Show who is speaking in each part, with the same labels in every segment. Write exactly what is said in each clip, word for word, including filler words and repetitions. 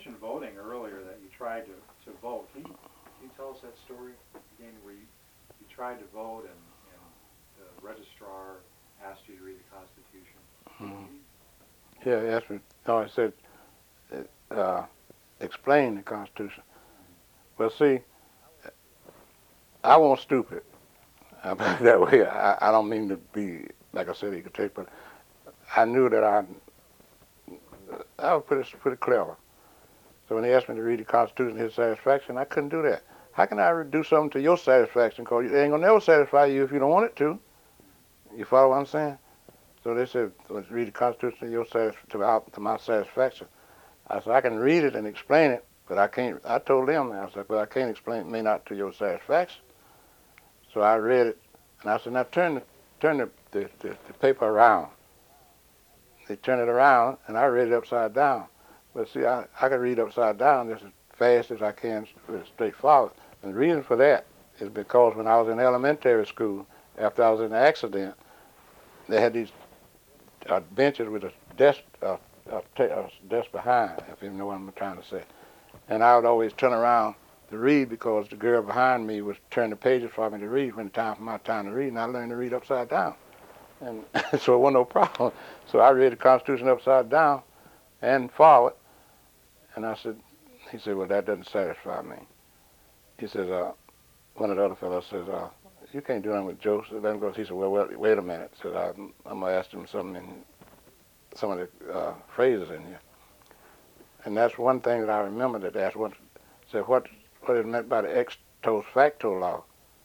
Speaker 1: mentioned voting earlier, that you tried to, to vote. Can you, can you tell us that story again, where you, you tried to vote and, and the registrar asked you to read the Constitution?
Speaker 2: Mm-hmm. Yeah, he asked me. No, I said, uh, explain the Constitution. Mm-hmm. Well, see, I wasn't stupid. That way, I, I don't mean to be, like I said, egotistic, but I knew that I, I was pretty, pretty clever. So when he asked me to read the Constitution to his satisfaction, I couldn't do that. How can I do something to your satisfaction? Because it ain't going to never satisfy you if you don't want it to. You follow what I'm saying? So they said, let's read the Constitution to, your satis- to, my, to my satisfaction. I said, I can read it and explain it, but I can't. I told them, I said, but I can't explain it, may not to your satisfaction. So I read it, and I said, now turn the, turn the, the, the, the paper around. They turned it around, and I read it upside down. But see, I, I can read upside down just as fast as I can straight forward. And the reason for that is because when I was in elementary school, after I was in the accident, they had these uh, benches with a desk, uh, a, a desk behind, if you know what I'm trying to say. And I would always turn around to read because the girl behind me was turning the pages for me to read when the time for my time to read, and I learned to read upside down. And so it wasn't no problem. So I read the Constitution upside down and forward. And I said, he said, well, that doesn't satisfy me. He says, uh, one of the other fellows says, uh, you can't do nothing with Joe. So let him go. He said, well, well wait a minute. So I, I'm going to ask him something in some of the uh, phrases in here. And that's one thing that I remember that they asked, what, said, what, what is meant by the ex post facto law?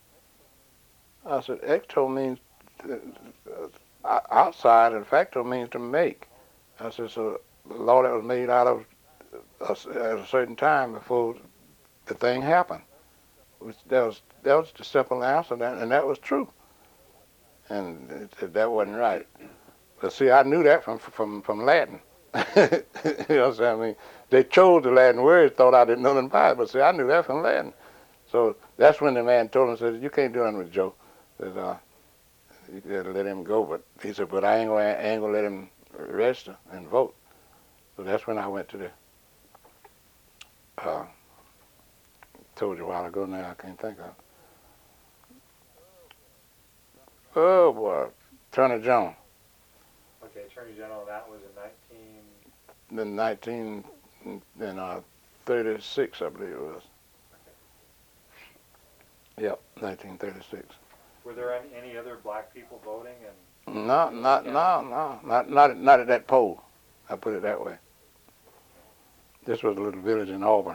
Speaker 2: I said, ex post means uh, outside, and facto means to make. I said, so the law that was made out of a, at a certain time before the thing happened. Which that was that was the simple answer, that, and that was true. And it, it, that wasn't right. But see, I knew that from from from Latin. You know what I'm saying? I mean, they chose the Latin words, thought I didn't know nothing about it, but see, I knew that from Latin. So that's when the man told him, said, you can't do nothing with Joe. Said, uh, you gotta let him go. But he said, but I ain't gonna, I ain't gonna let him register and vote. So that's when I went to the, uh, told you a while ago now, I can't think of it. Oh boy, Attorney General.
Speaker 1: Okay, Attorney General, that was in nineteen...
Speaker 2: In nineteen, in uh, thirty-six, I believe it was. Okay. Yep, nineteen thirty-six.
Speaker 1: Were there any, any other black people voting? And
Speaker 2: no, not, no, no, not, not, not at that poll. I put it that way. This was a little village in Auburn,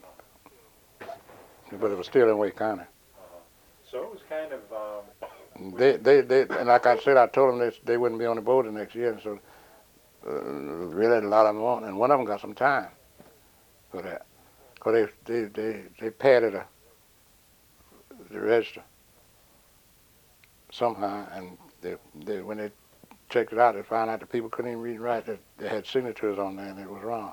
Speaker 2: but it was still in Wake County.
Speaker 1: Uh-huh. So it was kind of. Um,
Speaker 2: they, they, they, and like I said, I told them they, they wouldn't be on the board the next year, and so uh, really a lot of them won't, and one of them got some time for that, because they, they, they, they padded a, the register somehow, and they, they, when they checked it out, they found out the people couldn't even read and write. That they had signatures on there, and it was wrong.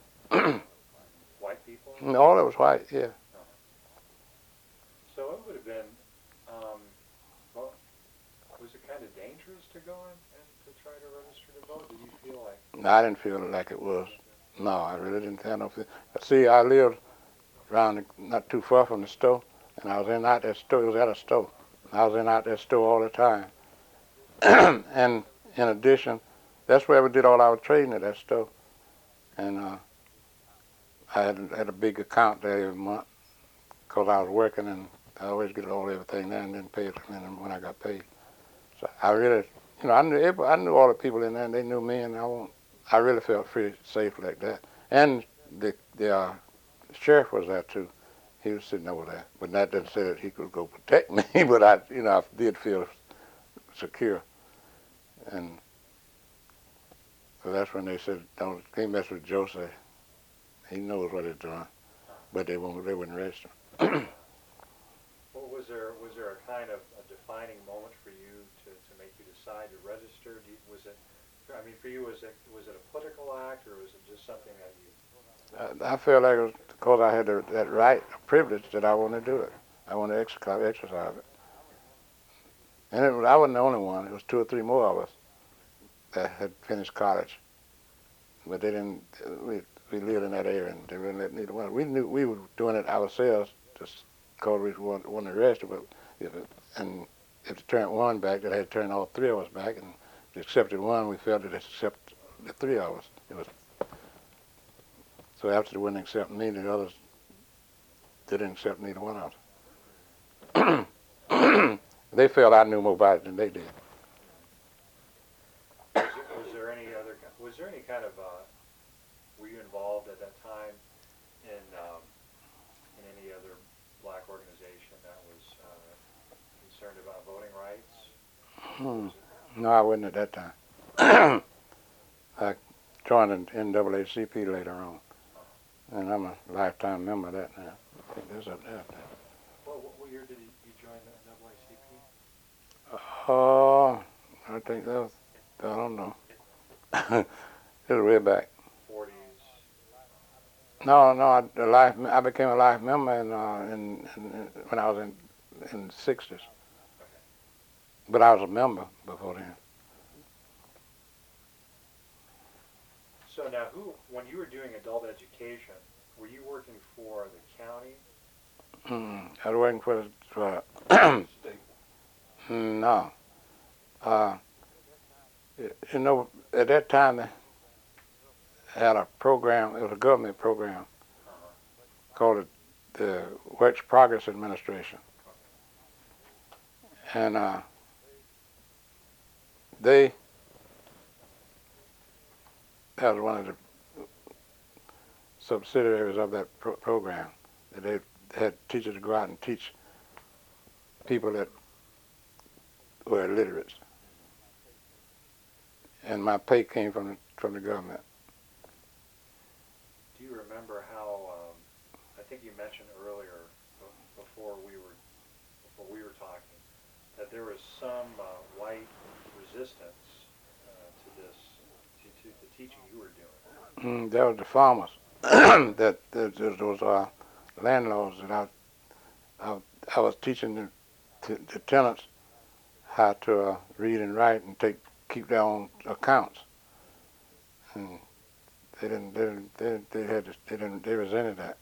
Speaker 1: White people?
Speaker 2: All it was white, yeah.
Speaker 1: Uh-huh. So it would have been, um, well, was it kind of dangerous to go in and to try to register to vote? Did you feel like?
Speaker 2: No, I didn't feel like it was. No, I really didn't have no feel. See, I lived around, the, not too far from the store, and I was in out that store. It was at a store. I was in out that store all the time. And in addition, that's where we did all our trading, at that store. And uh, I had, had a big account there every month because I was working, and I always get all everything there and then pay it when I got paid. So I really, you know, I knew everybody, I knew all the people in there, and they knew me, and I won't, I really felt pretty safe like that. And the the uh, sheriff was there too. He was sitting over there, but that didn't say that he could go protect me. But I, you know, I did feel secure. And so that's when they said, "Don't can't mess with Joseph. He knows what he's doing." But they won't. They wouldn't register.
Speaker 1: Well, was there was there a kind of a defining moment for you to, to make you decide to register? Do you, was it? I mean, for you, was it was it a political act, or was it just something that you?
Speaker 2: I, I felt like it was because I had the, that right, privilege, that I wanted to do it. I wanted to exercise, exercise it. And it was, I wasn't the only one. It was two or three more of us that had finished college. but they didn't. We we lived in that area, and they wouldn't let neither one. We knew we were doing it ourselves, just because we wanted, wanted arrested. But if it, and if they turned one back, they had to turn all three of us back, and if they accepted one, we felt that they accept the three of us. It was so after they wouldn't accept me, the others they didn't accept neither one of us. They felt I knew more about it than they did.
Speaker 1: Was there, was there any other, was there any kind of, uh, were you involved at that time in, um, in any other black organization that was, uh, concerned about voting rights?
Speaker 2: Hmm. No, I wasn't at that time. I joined the N double A C P later on, and I'm a lifetime member of that now. I think that's up there.
Speaker 1: Well, what, what year did you, you join the N double A C P?
Speaker 2: Oh, I think that was, I don't know. It was way back.
Speaker 1: Forties?
Speaker 2: No, no, I, the life, I became a life member in, uh, in, in, when I was in, in the sixties. But I was a member before then.
Speaker 1: So now who, when you were doing adult education, were you working for the county?
Speaker 2: Mm, I was working for the, for, no. Uh, you know, at that time they had a program, it was a government program
Speaker 1: Uh-huh.
Speaker 2: called the, the Works Progress Administration. And uh, they, that was one of the subsidiaries of that pro program. That they had teachers go out and teach people that were illiterates. And my pay came from the, from the government.
Speaker 1: Do you remember how, um, I think you mentioned earlier, b- before we were, before we were talking, that there was some uh, white resistance uh, to this, to, to the teaching you were doing?
Speaker 2: Mm, that was the farmers. that, that those uh, landlords that I, I, I was teaching the, the, the tenants how to uh, read and write and take keep their own accounts. And they didn't. They didn't. They, they had. To, they didn't. They resented that.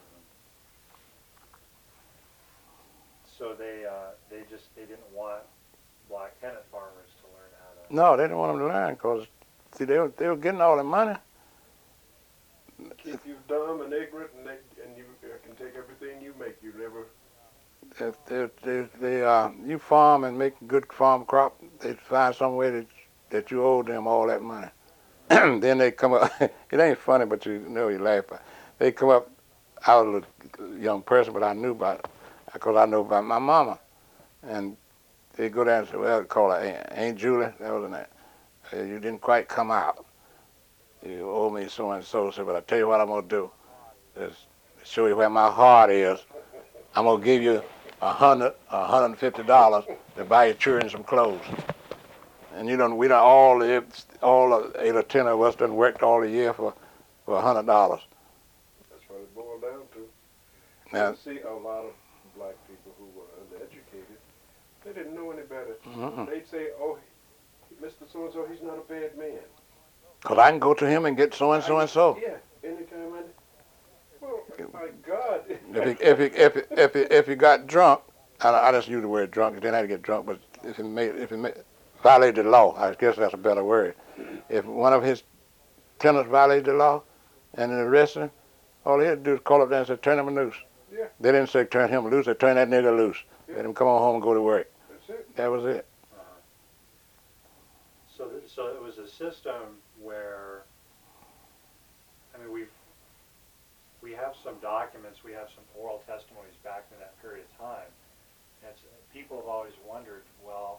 Speaker 1: So they, uh, they just, they didn't want black tenant farmers to learn how to.
Speaker 2: No, they didn't want them to learn because see they were they were getting all the money.
Speaker 3: Keep you dumb and ignorant, and they and you uh, can take everything you make. You never.
Speaker 2: If they they, they uh, you farm and make a good farm crop, they find some way that that you owe them all that money. Then they come up. It ain't funny, but you know you laugh. They come up. I was a young person, but I knew about it because I knew about my mama. And they go down and say, "Well, call her Aunt, Aunt Julie." That was her name. Uh, you didn't quite come out. You owe me so and so. So, but I tell you what I'm gonna do is show you where my heart is. I'm gonna give you a hundred, a hundred and fifty dollars to buy your children some clothes. And you know, we done all the all eight or ten of us done worked all the year for for a hundred dollars.
Speaker 3: That's what it boiled down to.
Speaker 2: Now,
Speaker 3: You see, a lot of black people who were uneducated, they didn't know any better.
Speaker 2: mm-mm.
Speaker 3: They'd say, "Oh, Mister So and So, he's not a bad man."
Speaker 2: Cause I can go to him and get so and so and so.
Speaker 3: Yeah, anytime I. Well, my God.
Speaker 2: If he if he if he, if he, if he got drunk, I, I just use the word drunk. He didn't have to get drunk, but if he made if he made, violated the law, I guess that's a better word. If one of his tenants violated the law and they arrested him, all he had to do is call up there and say, "Turn him loose."
Speaker 3: Yeah.
Speaker 2: They didn't say turn him loose. They turned that nigga loose.
Speaker 3: Yeah.
Speaker 2: Let him come on home and go to work.
Speaker 3: That's it.
Speaker 2: That was it.
Speaker 1: Uh, so, th- so it was a system where, I mean, we've, we have some documents, we have some oral testimonies back in that period of time. And it's, people have always wondered, well,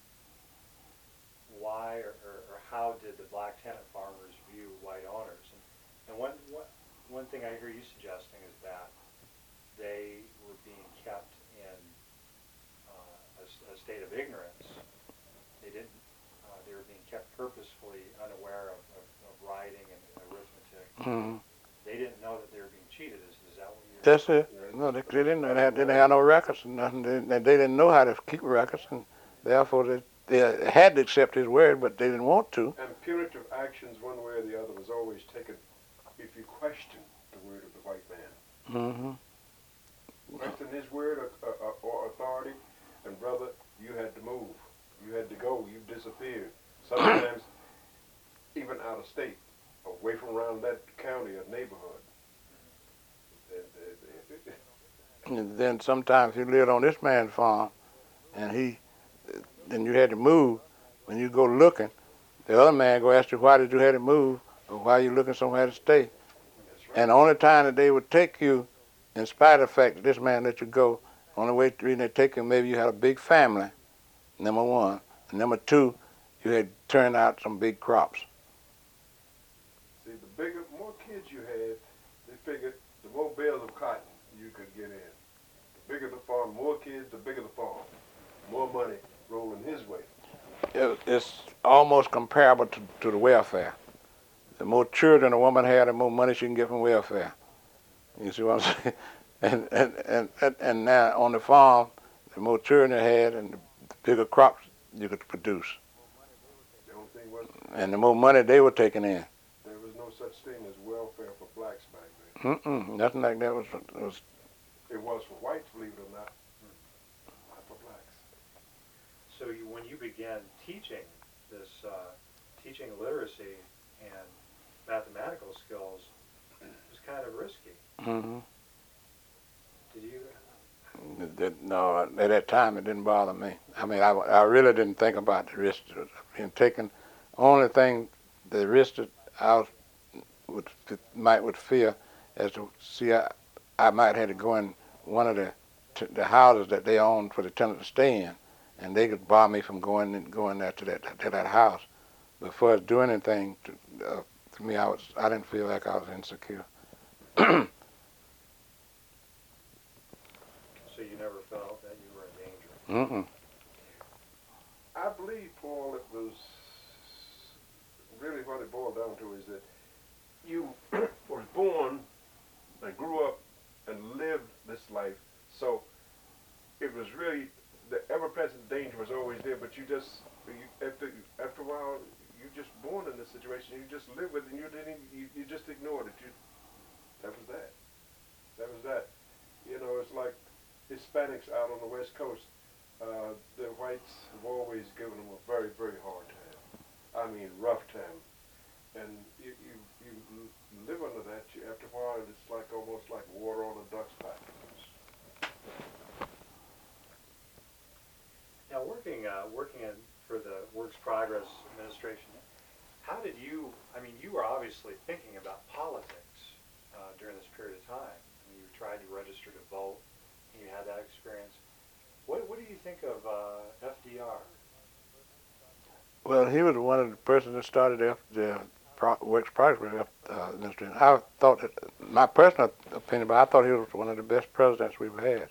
Speaker 1: why or, or, or how did the black tenant farmers view white owners? And, and one, one, one thing I hear you suggesting is that they were being kept in uh, a, s- a state of ignorance. They didn't, uh, they were being kept purposefully unaware of, of, of writing and arithmetic.
Speaker 2: Mm-hmm.
Speaker 1: They didn't know that they were being cheated. Is, is that what you're?
Speaker 2: That's it. No, they, they didn't. They, had, they didn't have no records and nothing. They, they they didn't know how to keep records, and therefore they, they had to accept his word, but they didn't want to.
Speaker 3: And punitive actions one way or the other was always taken if you question the word of the white man.
Speaker 2: Mm-hmm.
Speaker 3: Question his word or, or, or authority, and brother, you had to move. You had to go. You disappeared. Sometimes even out of state, away from around that county or neighborhood.
Speaker 2: And then sometimes you lived on this man's farm, and he, then you had to move. When you go looking, the other man go ask you, why did you have to move, or why you looking somewhere to stay?
Speaker 3: That's right.
Speaker 2: And the only time that they would take you, in spite of the fact that this man let you go, only way the reason they take you, maybe you had a big family, number one. And number two, you had turned out some big crops.
Speaker 3: See, the bigger, more kids you had, they figured the more bales of cotton you could get in. The bigger the farm, more kids, the bigger the farm. More money rolling his way.
Speaker 2: It, it's almost comparable to, to the welfare. The more children a woman had, the more money she can get from welfare. You see what I'm saying? And, and, and, and, and now on the farm, the more children they had and the bigger crops you could produce.
Speaker 3: The only thing was,
Speaker 2: And the more money they were taking in.
Speaker 3: there was no such thing as welfare for blacks back then.
Speaker 2: Mm-mm, nothing like that was, was.
Speaker 3: It was for whites, believe it or not, not for blacks.
Speaker 1: So you, when you began teaching this, uh, teaching literacy and mathematical skills, it was kind of risky.
Speaker 2: Mm-hmm.
Speaker 1: Did you?
Speaker 2: It did- No, at that time it didn't bother me. I mean, I, I really didn't think about the risk of being taken. Only thing, the risk that I was, would might would fear, as to see I, I might have to go in one of the t the houses that they owned for the tenant to stay in, and they could bar me from going and going there to that to that house. But for doing anything to, uh, to me, I was I didn't feel like I was insecure.
Speaker 1: So you never felt that you were in danger?
Speaker 2: Mm-mm.
Speaker 3: I believe, Paul, it was really what it boiled down to is that you was born and grew up and lived this life, so it was really, the ever-present danger was always there, but you just, you, after, after a while, you just born in this situation, you just live with it, and you didn't, you, you just ignored it. You, that was that. That was that. You know, it's like Hispanics out on the West Coast. Uh, the whites have always given them a very, very hard time. I mean, rough time. And you, you, you live under that. You, after a while, it's like almost like water on a duck's back.
Speaker 1: Now, working uh, working in, for the Works Progress Administration, how did you? I mean, you were obviously thinking about politics uh, during this period of time. I mean, you tried to register to vote. You had that experience. What What do you think of uh, F D R?
Speaker 2: Well, he was one of the persons that started the, the Pro, Works Progress uh, Administration. I thought that, my personal opinion, but I thought he was one of the best presidents we've had.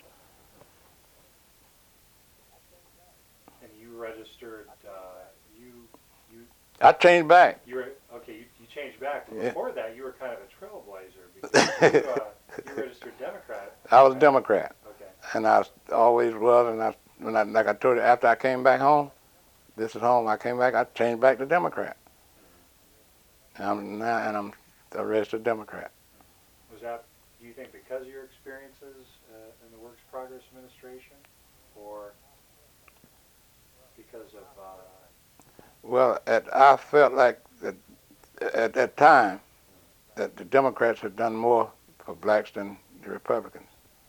Speaker 1: And you registered. Uh, you you
Speaker 2: I changed back.
Speaker 1: you were okay. You, you changed back. But
Speaker 2: Yeah.
Speaker 1: before that, you were kind of a trailblazer because you, uh, you registered Democrat.
Speaker 2: I was a
Speaker 1: right?
Speaker 2: Democrat,
Speaker 1: Okay.
Speaker 2: and I always was. And I, when I, like I told you, after I came back home, this is home. I came back. I changed back to Democrat. And I'm now, and I'm a registered Democrat.
Speaker 1: Was that, do you think, because of your experiences uh, in the Works Progress Administration, or because of? Uh,
Speaker 2: Well, at, I felt like that at that time that the Democrats had done more for blacks than the Republicans.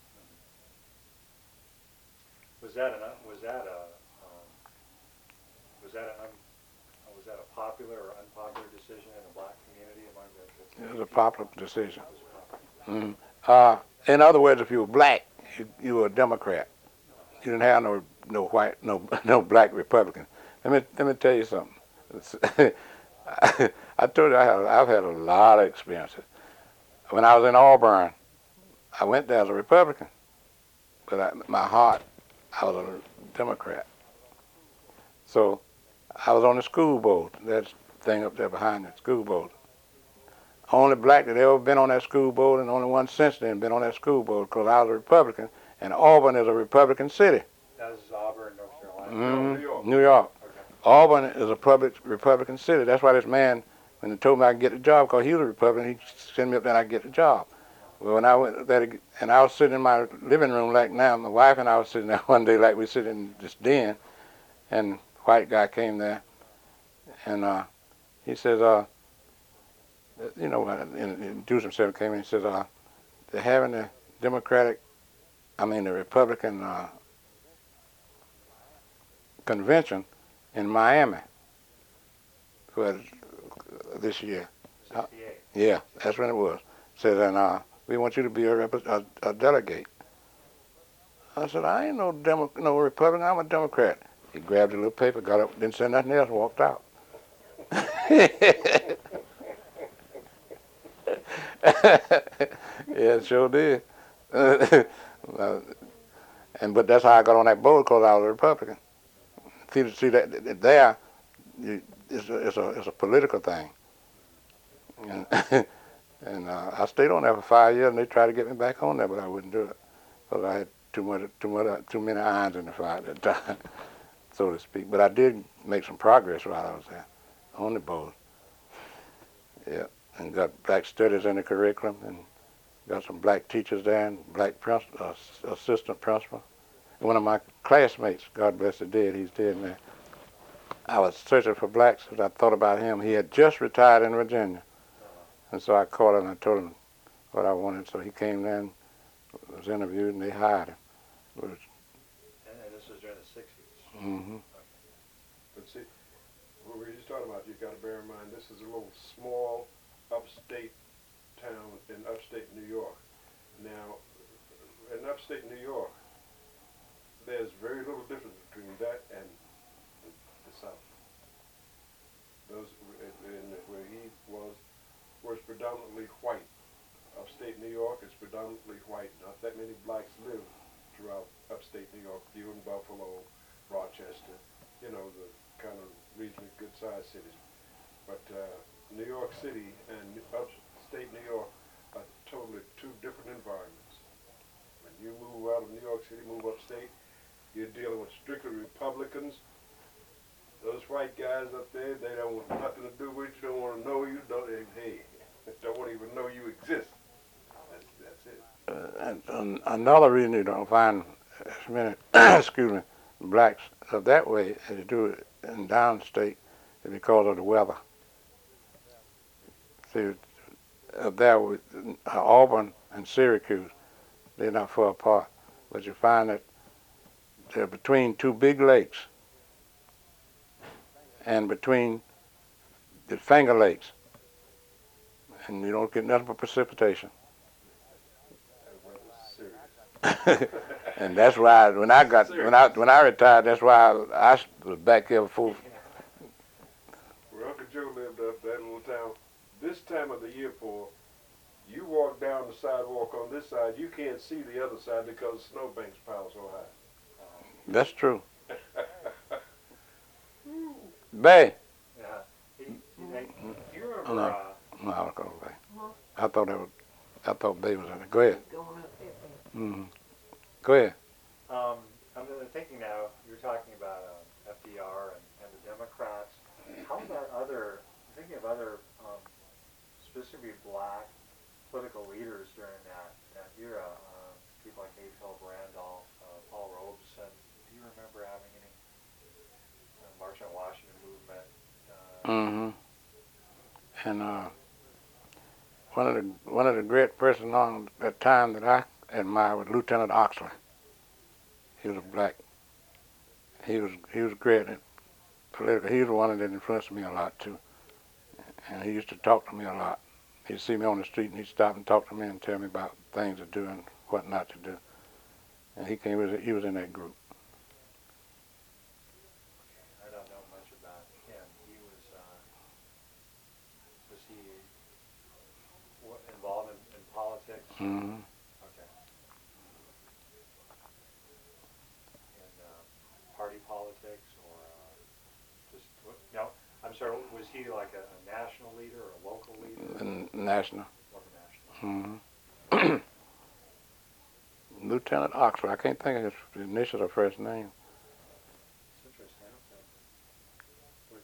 Speaker 1: was that an? Was that a? Um, was that a? Un, was that a popular or unpopular decision in the black community among the? the
Speaker 2: It was a popular decision.
Speaker 1: It was popular.
Speaker 2: Mm. Uh, in other words, if you were black, you, you were a Democrat. You didn't have no no white, no no black Republican. Let me let me tell you something. I, I told you I have, I've had a lot of experiences. When I was in Auburn, I went there as a Republican, but I, my heart, I was a Democrat. So I was on the school board. That thing up there behind the school board. Only black that ever been on that school board, and only one since then been on that school board, because I was a Republican, and Auburn is a Republican city.
Speaker 1: That was Auburn, North Carolina.
Speaker 2: Mm-hmm.
Speaker 3: New York.
Speaker 2: New York.
Speaker 1: Okay.
Speaker 2: Auburn is a public Republican city. That's why this man, when he told me I could get the job, because he was a Republican, he sent me up there and I could get the job. Well, when I went there, and I was sitting in my living room like now, my wife and I was sitting there one day like we sit in this den, and a white guy came there, and uh, he says, uh, you know, and introduced himself, came in and says, uh, they're having the Democratic, I mean the Republican uh, convention in Miami for this year.
Speaker 1: sixty-eight.
Speaker 2: Yeah, that's when it was. Said, and uh, we want you to be a, rep- a, a delegate. I said, I ain't no Demo- no Republican, I'm a Democrat. He grabbed a little paper, got up, didn't say nothing else, and walked out. Yeah, it sure did. Uh, and but that's how I got on that board, because I was a Republican. See, see that there, you, it's a, it's a it's a political thing. And and uh, I stayed on there for five years, and they tried to get me back on there, but I wouldn't do it because I had too much too much too many irons in the fire at that time, so to speak. But I did make some progress while I was there on the board. Yeah, and got black studies in the curriculum, and got some black teachers there, and black princi- uh, assistant principal. And one of my classmates, God bless the dead, he's dead now. I was searching for blacks because I thought about him. He had just retired in Virginia. And so I called him and I told him what I wanted. So he came there and was interviewed, and they hired him. Was,
Speaker 1: And, and this was during the sixties.
Speaker 2: mm-hmm.
Speaker 3: But see, what we were just talking about, you got to bear in mind, this is a little small upstate town in upstate New York. Now, in upstate New York, there's very little difference between that and the, the South. Those in, in where he was was predominantly white. Upstate New York is predominantly white. Not that many blacks live throughout upstate New York. Few in Buffalo, Rochester, you know, the kind of reasonably good-sized cities. But uh, New York City and upstate New York are totally two different environments. When you move out of New York City, move upstate, you're dealing with strictly Republicans. Those white guys up there, they don't want nothing to do with you, don't want to know you, don't, hey, don't want to even know you exist. That's, that's it.
Speaker 2: Uh, and, and another reason you don't find as many, excuse me, blacks of that way as you do in downstate is because of the weather. See, up there with uh, Auburn and Syracuse, they're not far apart, but you find that they're between two big lakes and between the Finger Lakes, and you don't get nothing but precipitation.
Speaker 3: That weather's serious.
Speaker 2: And that's why when I got when I when I retired, that's why I, I was back here before.
Speaker 3: Where Uncle Joe lived up that little town, this time of the year, Paul, you walk down the sidewalk on this side, you can't see the other side because the snowbanks pile so high.
Speaker 2: That's true. Bay.
Speaker 1: Yeah. He, he, they, do you remember?
Speaker 2: No.
Speaker 1: Uh,
Speaker 2: No, I was going Bay. I thought that was. I thought Bay was in it. Go ahead. Mm-hmm. Go ahead.
Speaker 1: Um, I'm thinking now, you're talking about uh, F D R and, and the Democrats. How about other, thinking of other um, specifically black political leaders during that, that era, uh, people like A. Philip Randolph, uh, Paul Robeson. Do you remember having any uh, March on Washington movement? Uh,
Speaker 2: Mm-hmm. And uh, one of the one of the great persons on that time that I admired was Lieutenant Oxley. He was a black. He was he was great at political. He was the one that influenced me a lot too. And he used to talk to me a lot. He'd see me on the street and he'd stop and talk to me and tell me about things to do and what not to do. And he came. He was, he was in that group.
Speaker 1: I don't know much about him. He was, uh, was he what, involved in, in politics?
Speaker 2: Mm-hmm.
Speaker 1: Okay. In uh, party politics or uh, just, what, no, I'm sorry, was he like a, a national leader or a local leader?
Speaker 2: And national.
Speaker 1: Or national?
Speaker 2: Mm-hmm. Lieutenant Oxford. I can't think of his initial or first name.
Speaker 1: It's interesting. Okay.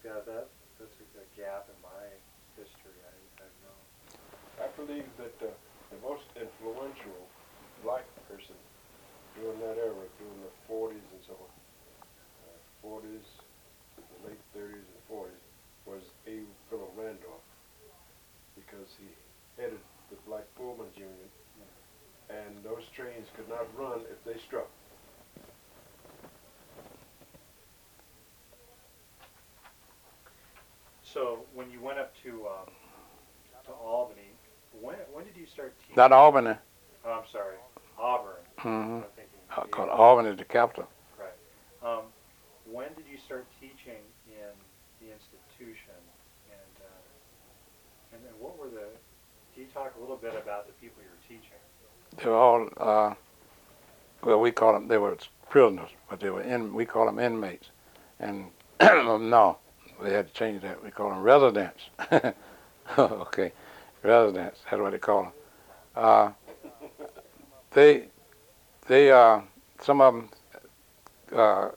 Speaker 1: Yeah, that, that's a, a gap in my history, I, I know.
Speaker 3: I believe that uh, the most influential black person during that era, during the forties and so on, uh, forties, the late thirties and forties, was A. Philip Randolph, because he headed the Black Pullman's Union, and those trains could not run if they struck.
Speaker 1: So when you went up to um, to Albany, when when did you start teaching?
Speaker 2: Not Albany.
Speaker 1: Oh, I'm sorry, Auburn.
Speaker 2: Mm-hmm.
Speaker 1: I'm thinking.
Speaker 2: Uh, called Albany is the capital.
Speaker 1: Right. Um, when did you start teaching in the institution, and uh, and then what were the? Can you talk a little bit about the people you were teaching?
Speaker 2: They were all, uh, well, we call them, they were prisoners, but they were in, we call them inmates. And no, we had to change that. We call them residents. Okay, residents, that's what they call them. Uh, they, they, uh, some of them uh,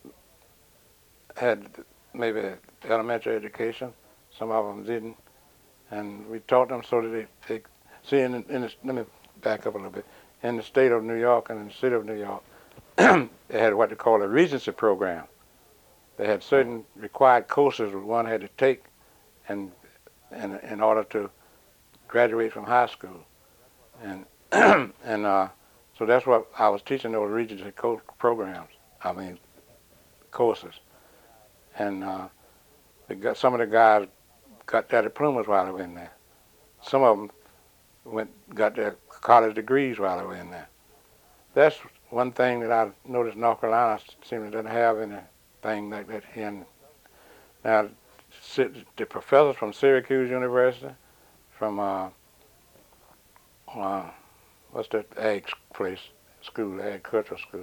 Speaker 2: had maybe elementary education, some of them didn't. And we taught them so that they, they see, in, in the, let me back up a little bit. In the state of New York and in the city of New York, they had what they call a Regency program. They had certain required courses that one had to take and, and in order to graduate from high school. And, and uh, so that's what I was teaching, those Regency co programs, I mean, courses. And uh, they got, some of the guys got their diplomas while they were in there. Some of them went got their college degrees while they were in there. That's one thing that I noticed North Carolina seems to doesn't have anything like that here. In, now, the professors from Syracuse University, from uh, uh, what's that ag place, school, agricultural school?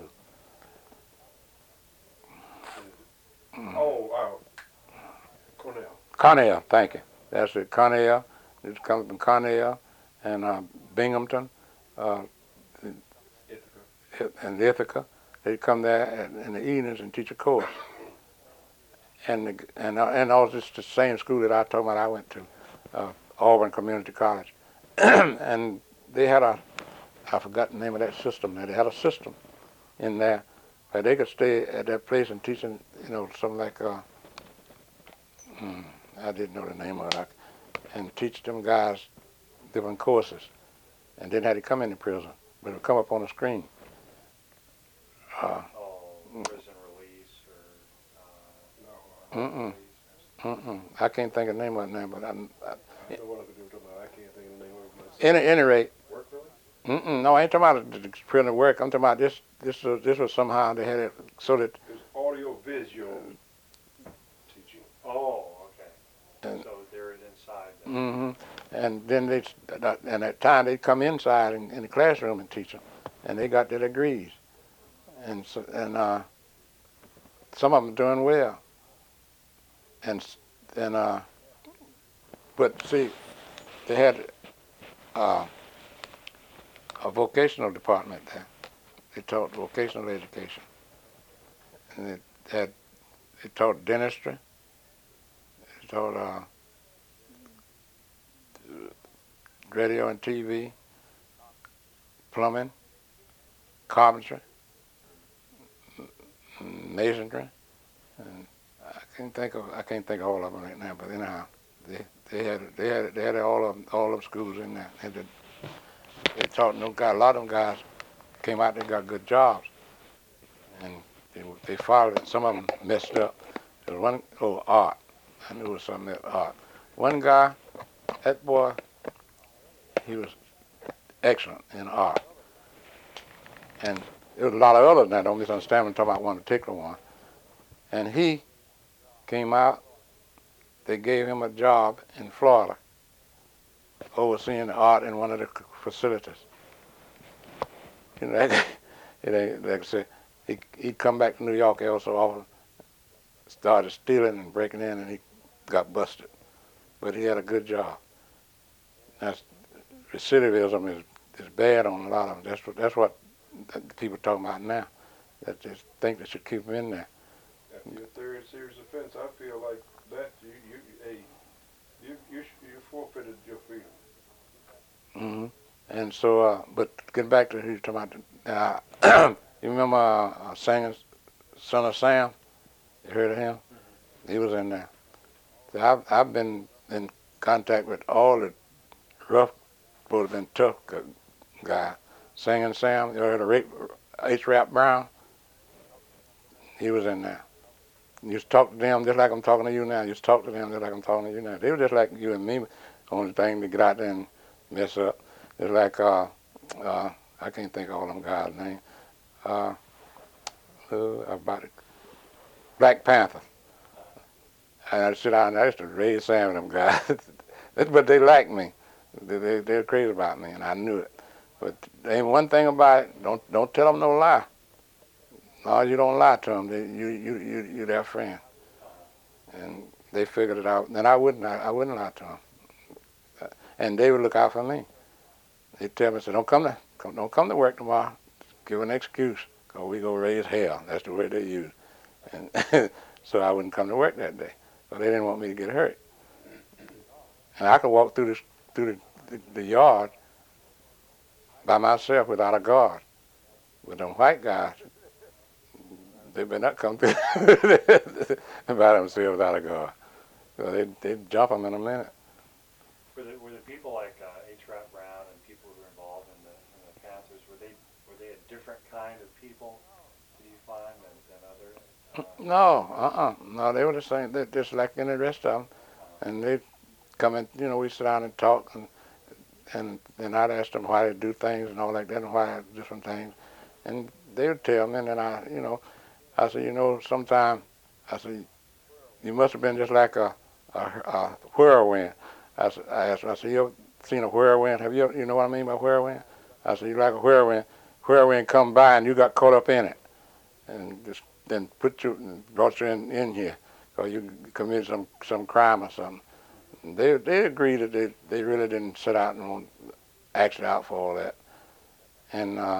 Speaker 2: Mm.
Speaker 3: Oh, wow. Cornell.
Speaker 2: Cornell, thank you. That's it, Cornell. It's coming from Cornell and uh, Binghamton, uh,
Speaker 3: Ithaca.
Speaker 2: and Ithaca. They come there in the evenings and teach a course. And the, and uh, and also it's the same school that I told about I went to, uh, Auburn Community College, and they had a, I forgot the name of that system. They had a system in there where they could stay at that place and teaching, you know, something like, uh, hmm, I didn't know the name of it, and teach them guys different courses, and didn't have to come into prison, but it would come up on the screen. Uh,
Speaker 1: Oh, prison release or uh,
Speaker 3: No, uh,
Speaker 2: Mm-mm.
Speaker 1: release.
Speaker 2: Mm-mm. I can't think of the name of it now, but I, I,
Speaker 3: I don't know what to do about. I can't think of the name of it myself.
Speaker 2: any, any rate,
Speaker 1: Work release?
Speaker 2: mm-mm, no, I ain't talking about the prison work. I'm talking about this. This was this was somehow they had it so that.
Speaker 3: It was audio visual teaching.
Speaker 1: Oh, okay.
Speaker 2: And,
Speaker 1: So they're inside. The,
Speaker 2: mm-hmm. And then they, and at time they'd come inside in, in the classroom and teach them, and they got their degrees, and so, and uh, some of them doing well. And and uh, but see, they had uh, a vocational department there. They taught vocational education, and they had they taught dentistry. They taught uh, radio and T V, plumbing, carpentry, masonry, and I can't think of I can't think of all of them right now. But anyhow, they they had they had they had all of them, all of them schools in there. They, did, they taught no guy. A lot of them guys came out. They got good jobs, and they they followed it. Some of them messed up. There was one oh art. I knew it was something else, art. One guy, that boy, he was excellent in art. And there was a lot of others now, don't misunderstand me, I'm talking about one particular one. And he came out, they gave him a job in Florida, overseeing the art in one of the facilities. You know, it ain't, like I said, he, he'd come back to New York also often, started stealing and breaking in, and he got busted. But he had a good job. That's, recidivism is, is bad on a lot of them. That's what, that's what the people are talking about now, that they think they should keep them in there.
Speaker 3: After your third serious offense, I feel like that, you, you, hey, you, you, you forfeited your freedom.
Speaker 2: hmm And so, uh, but getting back to who you're talking about, uh, you remember uh, uh, singing Son of Sam? You heard of him?
Speaker 1: Mm-hmm.
Speaker 2: He was in there. So I've, I've been in contact with all the rough, supposed to been tough guys. Singing Sam, you heard of Rick, H. Rap Brown? He was in there. You used to talk to them just like I'm talking to you now. You used to talk to them just like I'm talking to you now. They were just like you and me. Only thing to get out there and mess up. It's like, uh, uh, I can't think of all them guys' names. Uh, uh, about it. Black Panther. And I sit down and I used to raise Sam with them guys. But they liked me. They, they, they're crazy about me, and I knew it. But there ain't one thing about it. Don't don't tell them no lie. No, you don't lie to them. They, you you you you their friend. And they figured it out. And I wouldn't I, I wouldn't lie to them. And they would look out for me. They'd tell me, say, don't come to come, don't come to work tomorrow. Give an excuse, 'cause we go raise hell. That's the way they use. And so I wouldn't come to work that day. So they didn't want me to get hurt. And I could walk through the through the, the, the yard by myself without a guard. With them white guys, they better not come through by themselves without a guard. So they'd, they'd jump them in a minute.
Speaker 1: Were the, were the people like uh, H. Rap Brown and people who were involved in the, in the Panthers, were they were they a different kind of people, do you find, than, than other? Uh,
Speaker 2: No, uh-uh. No, they were the same. They're just like any of the rest of them. And they'd come in, you know, we sit down and talk, and and then I'd ask them why they do things and all like that, and why different things. And they would tell me, and then I, you know, I said, you know, sometime, I said, you must have been just like a, a, a whirlwind. I said, I asked, I said, you ever seen a whirlwind? Have you, ever, you know what I mean by whirlwind? I said, you like a whirlwind. Whirlwind come by and you got caught up in it, and just then put you, and brought you in, in here, or you committed some some crime or something. And they they agreed that they they really didn't set out and want action out for all that. And uh,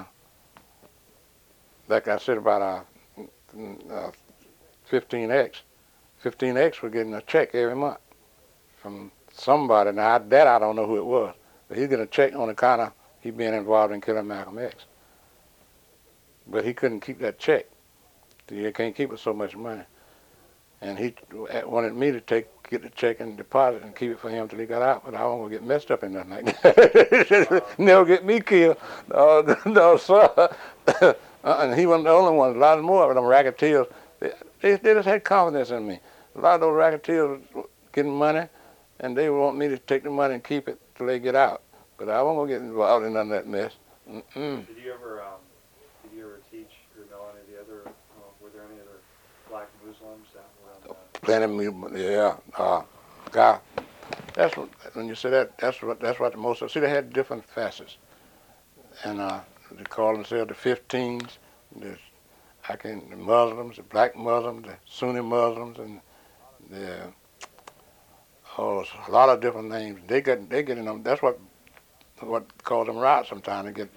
Speaker 2: like I said about uh, uh, fifteen X, fifteen X was getting a check every month from somebody. Now that I don't know who it was, but he's getting a check on account of he being involved in killing Malcolm X. But he couldn't keep that check. You can't keep it so much money. And he wanted me to take get the check and deposit and keep it for him till he got out, but I wasn't gonna get messed up in nothing like that. Never get me killed. No, no, sir. And he wasn't the only one. A lot more of them racketeers, they, they, they just had confidence in me. A lot of those racketeers was getting money, and they want me to take the money and keep it till they get out. But I wasn't gonna get involved in none of that mess. Mm-mm.
Speaker 1: Did you ever um, did you ever teach or know any of the other? Uh, were there any other black Muslims that were on the?
Speaker 2: Plenty of me, yeah. Uh, God, that's what, when you say that, that's what that's what the most of. See, they had different facets, and uh, they call themselves the fifteens. The I can the Muslims, the black Muslims, the Sunni Muslims, and the oh, a lot of different names. They get they get in them. That's what what calls them riots sometimes. They get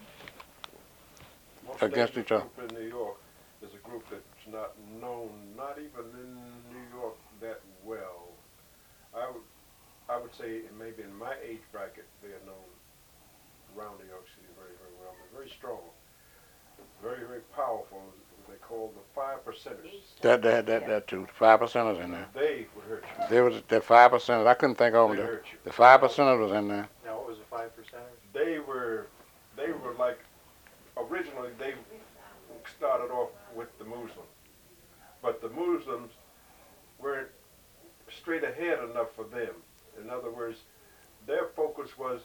Speaker 3: Most
Speaker 2: against
Speaker 3: dangerous
Speaker 2: each other.
Speaker 3: group in New York is a group that's not known, not even in New York that well. I would, I would say maybe in my age bracket they are known around New York City very, very well. They're very strong, very, very powerful. They call the five percenters.
Speaker 2: That that that that too. Five percenters in there.
Speaker 3: They would hurt you.
Speaker 2: There was that five percenters. I couldn't think of
Speaker 3: They
Speaker 2: them.
Speaker 3: hurt you.
Speaker 2: The five percenters was in there.
Speaker 1: Now, what was the five percenters?
Speaker 3: They were, they were like, originally they started off with the Muslims, but the Muslims weren't straight ahead enough for them. In other words, their focus was,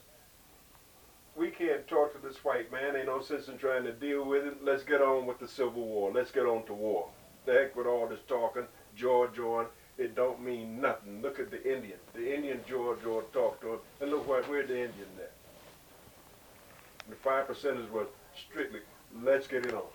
Speaker 3: we can't talk to this white man, ain't no sense in trying to deal with him, let's get on with the Civil War, let's get on to war. The heck with all this talking, George on, it don't mean nothing. Look at the Indian. The Indian George George talked to him, and look what, where's the Indian there? The five percenters was strictly, let's get it on.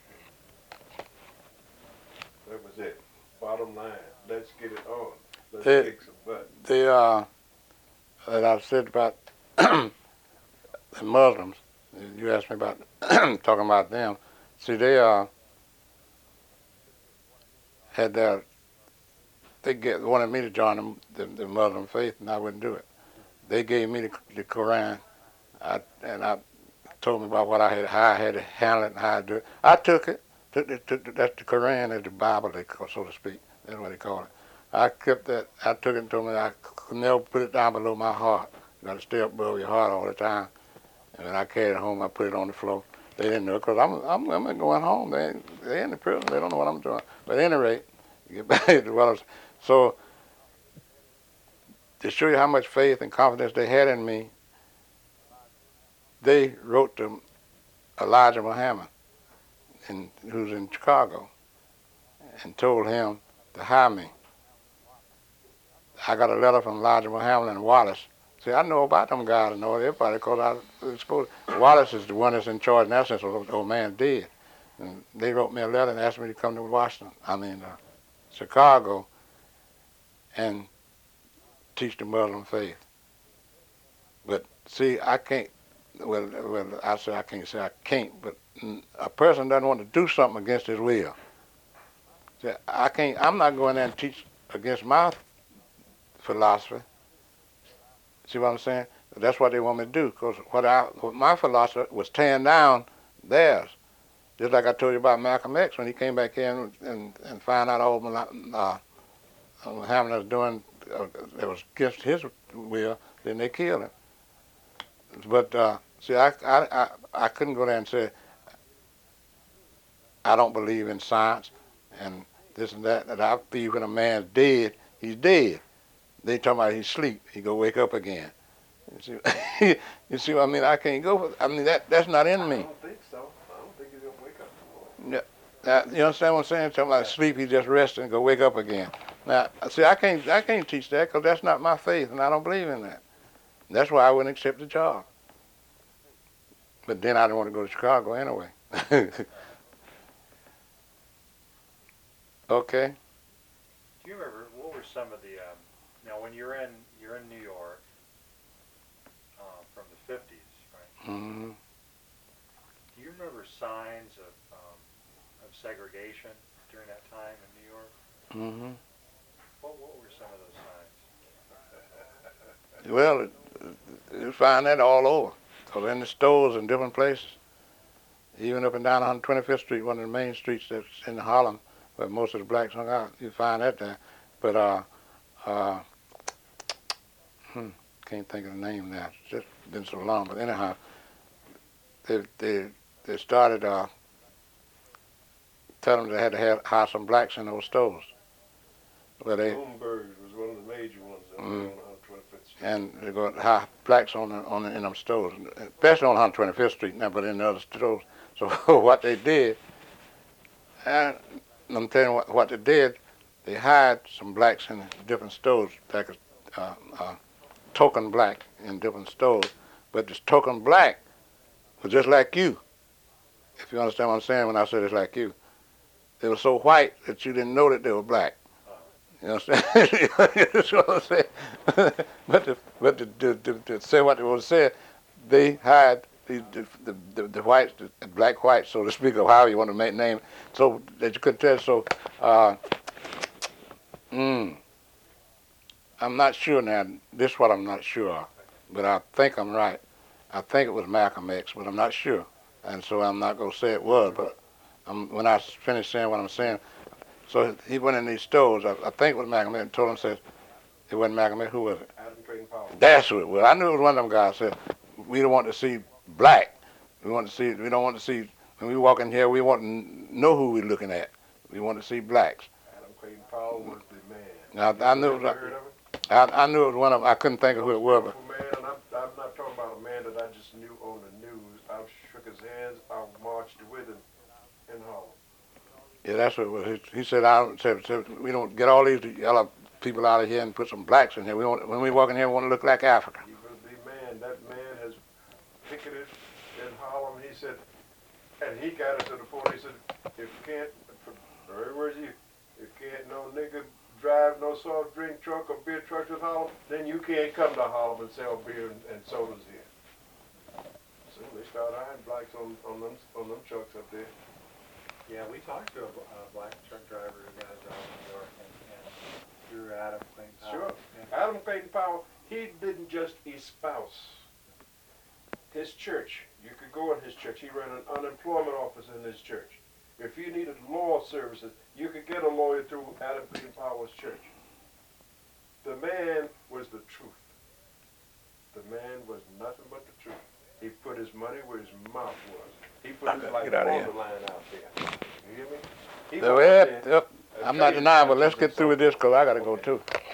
Speaker 3: That was it. Bottom line, let's get it on. Let's
Speaker 2: It-
Speaker 3: kick some butt.
Speaker 2: The uh, that I said about the Muslims. You asked me about talking about them. See, they uh had their they get wanted me to join them, the, the Muslim faith, and I wouldn't do it. They gave me the, the Quran, I, and I told me about what I had, how I had to handle it, and how I do it. I took it. Took the, took the, that's the Quran, is the Bible, they call, so to speak. That's what they call it. I kept that. I took it and told me I could never put it down below my heart. You got to stay up above your heart all the time. And when I carried it home, I put it on the floor. They didn't know because I'm, I'm I'm going home. They they in the prison. They don't know what I'm doing. But at any rate, you get back to what I was. So to show you how much faith and confidence they had in me, they wrote to Elijah Muhammad, in, who's in Chicago, and told him to hire me. I got a letter from Elijah Muhammad and Wallace. See, I know about them guys. I know everybody because I was supposed. Wallace is the one that's in charge now since the old man dead. And they wrote me a letter and asked me to come to Washington. I mean, uh, Chicago, and teach the Muslim faith. But see, I can't. Well, well, I say I can't say I can't. But a person doesn't want to do something against his will. See, I can't. I'm not going there and teach against my philosophy. See what I'm saying? That's what they want me to do. Because what, I, what my philosophy was tearing down theirs. Just like I told you about Malcolm X when he came back here and and, and found out all uh, Muhammad was doing uh, that was against his will, then they killed him. But uh, see, I, I I I couldn't go there and say I don't believe in science and this and that. That I believe when a man's dead, he's dead. They talking about he's asleep. He go wake up again. You see, you see what I mean? I can't go. For, I mean that that's not in me.
Speaker 3: I don't think so. I don't think he's gonna wake up tomorrow.
Speaker 2: Yeah, now, you understand what I'm saying? Talking about sleep, he just rest and go wake up again. Now, see, I can't I can't teach that because that's not my faith, and I don't believe in that. That's why I wouldn't accept the job. But then I didn't want to go to Chicago anyway. Okay.
Speaker 1: Do you remember what were some of the um, now when you're in you're in New York uh, from the fifties, right?
Speaker 2: Mm-hmm.
Speaker 1: Do you remember signs of um, of segregation during that time in New York?
Speaker 2: Mm-hmm.
Speaker 1: What what were some of those signs?
Speaker 2: Well, you find that all over. Because in the stores in different places, even up and down one twenty-fifth Street, one of the main streets that's in Harlem, where most of the blacks hung out, you find that there. But uh, uh, hmm, can't think of the name now. It's just been so long. But anyhow, they they they started uh, telling them they had to have, hire some blacks in those stores. Where they
Speaker 3: Bloomberg was one of the major ones on
Speaker 2: Mm.
Speaker 3: one twenty-fifth Street.
Speaker 2: and they go hire blacks on the, on the, in them stores, especially on one twenty-fifth Street now, but in the other stores. So what they did, and I'm telling you what, what they did, they hired some blacks in different stores, like a uh, uh, token black in different stores. But this token black was just like you, if you understand what I'm saying when I said it's like you. They were so white that you didn't know that they were black. You understand? That's what I'm saying. but to, but to, to, to, to say what they was saying, they hired the the, the, the, the whites, the black whites, so to speak, or however you want to make name, so that you could tell. So, uh, mm, I'm not sure now. This is what I'm not sure of, but I think I'm right. I think it was Malcolm X, but I'm not sure, and so I'm not gonna say it was. But I'm, when I finish saying what I'm saying. So he went in these stores. I, I think it was Malcolm X and told him, said, it wasn't Malcolm X. Who was it?
Speaker 3: Adam Clayton Powell.
Speaker 2: That's who it was. I knew it was one of them guys. Said, we don't want to see black. We want to see. We don't want to see. When we walk in here, we want to know who we're looking at. We want to see blacks.
Speaker 3: Adam Clayton Powell was the man.
Speaker 2: Now I knew it was.
Speaker 3: Ever heard of it?
Speaker 2: I, I knew it was one of them. I couldn't think of who it was. But
Speaker 3: Man, and I'm, I'm not talking about a man that I just knew on the news. I shook his hands. I marched with him in Harlem.
Speaker 2: yeah, that's what it was. He, he said, "I said, said, we don't get all these yellow people out of here and put some blacks in here. We want when we walk in here, we want to look like Africa."
Speaker 3: He was the man. That man has picketed in Harlem. He said, and he got it to the point. He said, if you can't, very words you, if can't no nigga drive no soft drink truck or beer truck in Harlem, then you can't come to Harlem and sell beer and, and sodas here. So they started hiring blacks on, on them on them trucks up there.
Speaker 1: Yeah, we talked to a uh, black truck driver who got a job in New York, and, and he through Adam Clayton Powell.
Speaker 3: Sure.
Speaker 1: Yeah.
Speaker 3: Adam Clayton Powell, he didn't just espouse his church. You could go in his church. He ran an unemployment office in his church. If you needed law services, you could get a lawyer through Adam Clayton Powell's church. The man was the truth. The man was nothing but the truth. He put his money where his mouth was. He put
Speaker 2: I
Speaker 3: his
Speaker 2: gotta
Speaker 3: life
Speaker 2: get outta
Speaker 3: on
Speaker 2: here.
Speaker 3: the line out there. You hear me? He
Speaker 2: So,
Speaker 3: went
Speaker 2: yeah,
Speaker 3: out there
Speaker 2: yep.
Speaker 3: and
Speaker 2: I'm not
Speaker 3: traded
Speaker 2: denying, but let's
Speaker 3: churches
Speaker 2: get through with
Speaker 3: and
Speaker 2: this because I got to go
Speaker 3: Okay.
Speaker 2: too.
Speaker 1: Okay.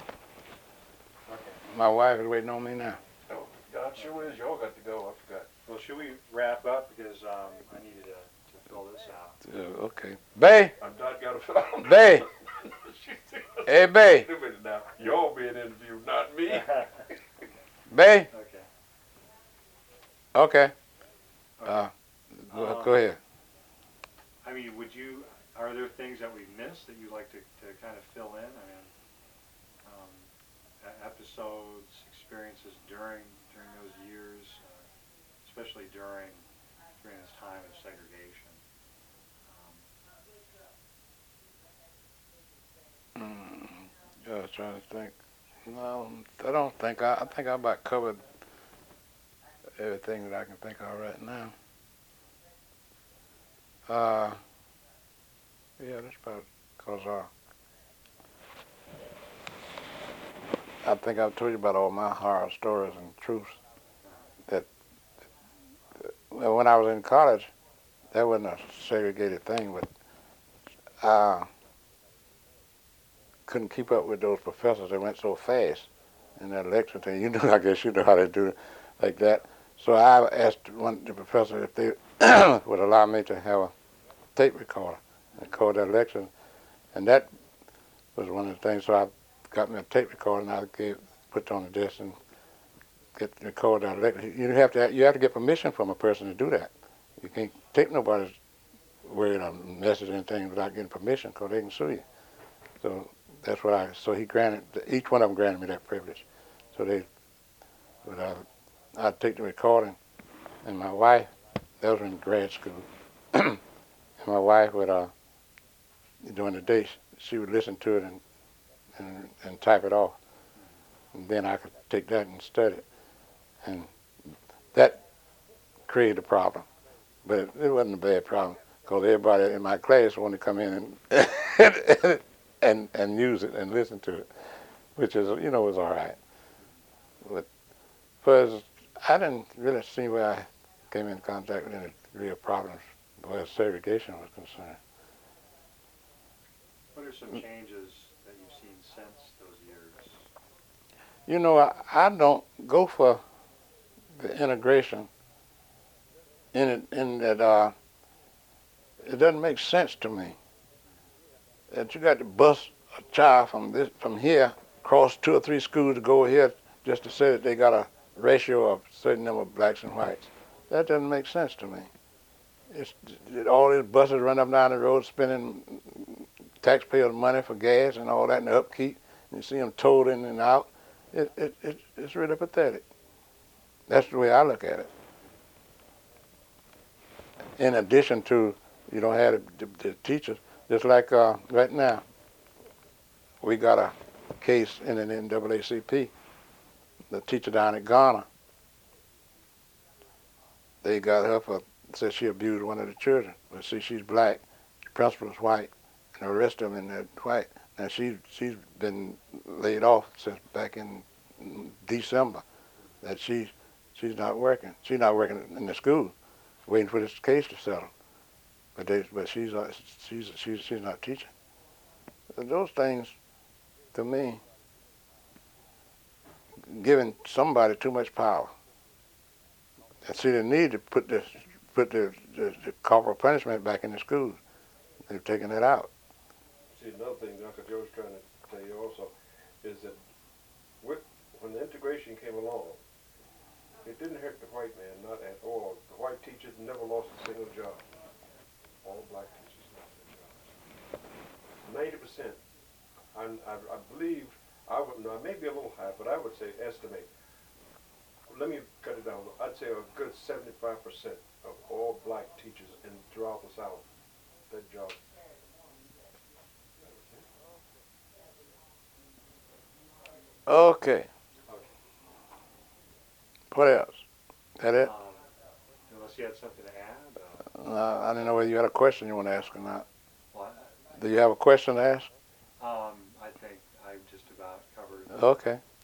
Speaker 2: My wife is waiting on me now.
Speaker 3: so- Oh, God sure is. Y'all got to go. I forgot.
Speaker 1: Well, should we wrap up because um, I needed to, to fill this out.
Speaker 2: Uh, okay. Bay,
Speaker 3: I'm not got to.
Speaker 2: Bay. Hey, Bay.
Speaker 3: Wait a minute now. Y'all being interviewed, not me.
Speaker 2: Bay.
Speaker 1: Okay.
Speaker 2: Okay. Uh, go,
Speaker 1: Um,
Speaker 2: go ahead.
Speaker 1: I mean, would you, are there things that we missed that you'd like to, to kind of fill in? I mean, um, e- episodes, experiences during, during those years, uh, especially during, during this time of segregation. Um,
Speaker 2: Mm, yeah, I was trying to think. No, I don't think I. I think I about covered everything that I can think of right now. Uh, yeah, that's about because uh, I think I've told you about all my horror stories and truths. That well, when I was in college, that wasn't a segregated thing, but I couldn't keep up with those professors. They went so fast in that lecture thing. You know, I guess you know how they do it like that. So I asked one the professor if they would allow me to have a tape recorder and record that lecture, and that was one of the things. So I got me a tape recorder and I gave put it on the desk and get to record that lecture. You have to you have to get permission from a person to do that. You can't take nobody's word or message or anything without getting permission because they can sue you. So that's what I. So he granted each one of them granted me that privilege. So they would uh, I'd take the recording, and my wife, that was in grad school, and my wife would, uh, during the day, she would listen to it and, and, and type it off. And then I could take that and study it. And that created a problem. But it, it wasn't a bad problem, because everybody in my class wanted to come in and, and, and use it and listen to it, which is, you know, was all right. But first, I didn't really see where I came in contact with any real problems where segregation was concerned.
Speaker 1: what are some changes that you've seen since those years?
Speaker 2: You know, I, I don't go for the integration in it, in that uh, it doesn't make sense to me that you got to bus a child from this from here across two or three schools to go here just to say that they got a ratio of a certain number of blacks and whites. That doesn't make sense to me. It's it, all these buses run up and down the road spending taxpayers' money for gas and all that and the upkeep. And you see them towed in and out. It, it, it, it's really pathetic. That's the way I look at it. In addition to, you don't have the, the, the teachers, just like uh, right now, we got a case in an N double A C P. The teacher down at Ghana, they got her for, said she abused one of the children. But see, she's black, the principal is white, and the rest of them are white. Now she, she's been laid off since back in December, that she, she's not working. She's not working in the school, waiting for this case to settle. But they, but she's, uh, she's, she's, she's not teaching. Those things, to me, giving somebody too much power. And see, they need to put this, put the, the, the corporal punishment back in the schools. They've taken it out.
Speaker 3: See, another thing Uncle Joe's trying to tell you also is that with, when the integration came along, it didn't hurt the white man, not at all. The white teachers never lost a single job. All black teachers lost their jobs. Ninety percent. I, I, I believe, I would know, maybe a little high, but I would say estimate. Let me cut it down. I'd say a good seventy-five percent of all black teachers in throughout the South, that job.
Speaker 2: Okay.
Speaker 1: Okay.
Speaker 2: What else? That it?
Speaker 1: Um, unless you had something to add, uh,
Speaker 2: Uh, I didn't know whether you had a question you want to ask or not.
Speaker 1: well,
Speaker 2: Do you have a question to ask?
Speaker 1: um, I think I've just about covered
Speaker 2: Okay.